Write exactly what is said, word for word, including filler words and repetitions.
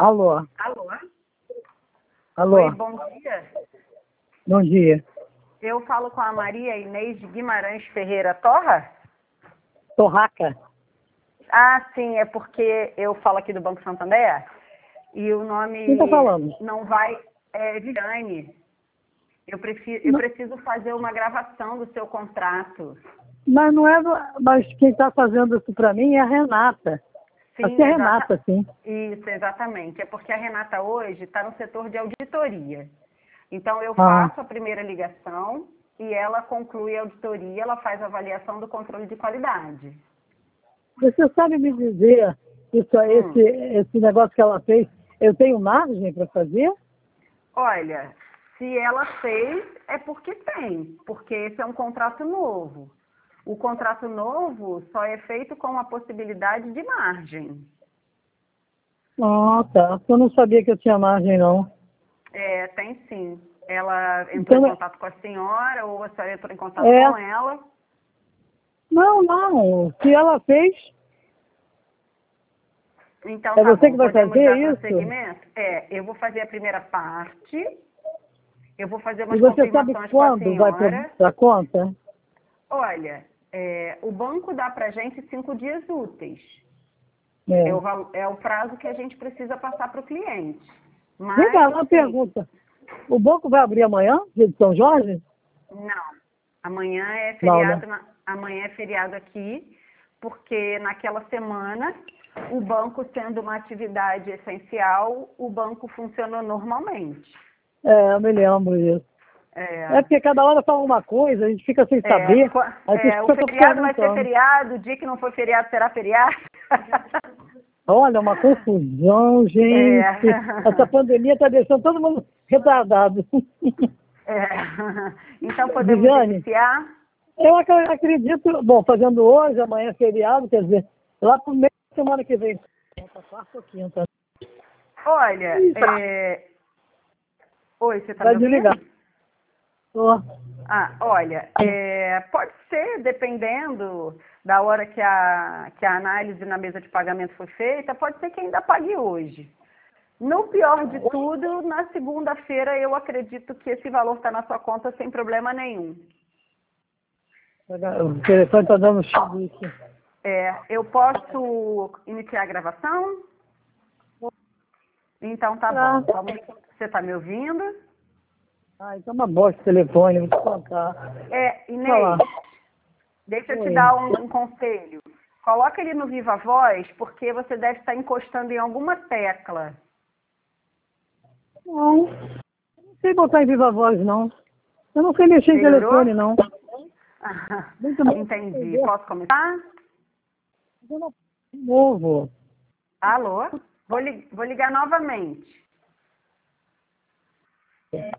Alô? Alô? Alô? Oi, bom dia. Bom dia. Eu falo com a Maria Inês de Guimarães Ferreira Torra? Torraca. Ah, sim, é porque eu falo aqui do Banco Santander e o nome Quem tá falando? não vai... É Viviane. Eu, preciso, eu Não, preciso fazer uma gravação do seu contrato. mas não é... do- Mas quem está fazendo isso para mim é a Renata. Sim, Assim é a exata... Renata, sim. Isso, exatamente. É porque a Renata hoje está no setor de auditoria. Então, eu Ah. faço a primeira ligação e ela conclui a auditoria, ela faz a avaliação do controle de qualidade. Você sabe me dizer isso, Hum. esse, esse negócio que ela fez, eu tenho margem para fazer? Olha, se ela fez, é porque tem, porque esse é um contrato novo. O contrato novo só é feito com a possibilidade de margem. Ah, tá. Eu não sabia que eu tinha margem, não. É, tem sim. Ela entrou em Então, contato com a senhora ou a senhora entrou em contato é... com ela? Não, não. Se ela fez, Então é tá você bom, que vai podemos fazer dar isso? prosseguimento? É, eu vou fazer a primeira parte, eu vou fazer E umas você sabe confirmações com a quando vai para senhora. a conta? Olha, é, o banco dá pra gente cinco dias úteis. É É. o, val- é o prazo que a gente precisa passar para o cliente. Vem cá, Mas, uma assim, pergunta. O banco vai abrir amanhã, dia de São Jorge? não. Amanhã é Não, né? feriado, na- amanhã é feriado aqui, porque naquela semana, o banco sendo uma atividade essencial, o banco funcionou normalmente. É, eu me lembro disso. É É, porque cada hora fala uma coisa, a gente fica sem é, saber. qua- Aí por isso é, o que eu estou feriado vai ser perguntando. feriado, o dia que não for feriado será feriado. Olha, uma confusão, É. gente. Essa pandemia está deixando todo mundo retardado. É. Então podemos Viviane, iniciar? eu ac- acredito, bom, fazendo hoje, amanhã é feriado, quer dizer, lá para o meio da semana que vem. Quarta ou quinta. Olha, Ih, tá. é... oi, você está me Vai desligar. ouvindo? Tô. Ah, olha, é, pode ser, dependendo da hora que a, que a análise na mesa de pagamento foi feita, pode ser que ainda pague hoje. No pior de tudo, na segunda-feira eu acredito que esse valor está na sua conta sem problema nenhum. O telefone está dando chilique. É, eu posso iniciar a gravação? Então tá bom. Ah, Vamos... Você está me ouvindo? ah, então é uma bosta esse telefone, vou te contar. É, Olha lá. Inês, deixa eu te Oi. dar um, um conselho. Coloca ele no Viva Voz, porque você deve estar encostando em alguma tecla. Não, não sei botar em viva voz, não. Eu não sei mexer em Melhorou? telefone, não. Ah, Muito bom. entendi. Posso começar? De novo. Alô? Vou, li- vou ligar novamente.